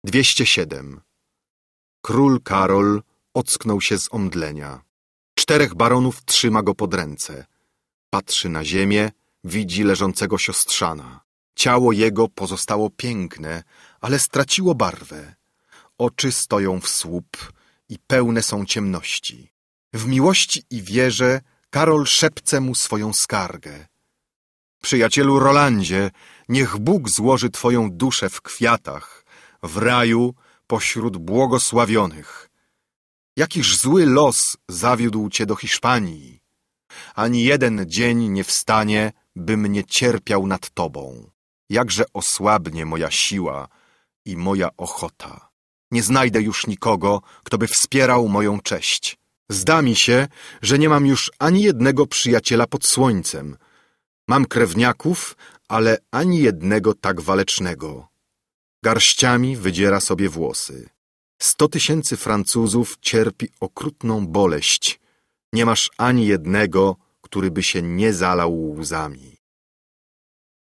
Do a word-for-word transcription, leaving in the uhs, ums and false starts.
Dwieście siedem. Król Karol ocknął się z omdlenia. Czterech baronów trzyma go pod ręce. Patrzy na ziemię, widzi leżącego siostrzana. Ciało jego pozostało piękne, ale straciło barwę. Oczy stoją w słup i pełne są ciemności. W miłości i wierze Karol szepce mu swoją skargę. Przyjacielu Rolandzie, niech Bóg złoży twoją duszę w kwiatach, w raju pośród błogosławionych. Jakiż zły los zawiódł cię do Hiszpanii. Ani jeden dzień nie wstanie, bym nie cierpiał nad tobą. Jakże osłabnie moja siła i moja ochota. Nie znajdę już nikogo, kto by wspierał moją cześć. Zda mi się, że nie mam już ani jednego przyjaciela pod słońcem. Mam krewniaków, ale ani jednego tak walecznego. Garściami wydziera sobie włosy. Sto tysięcy Francuzów cierpi okrutną boleść. Nie masz ani jednego, który by się nie zalał łzami.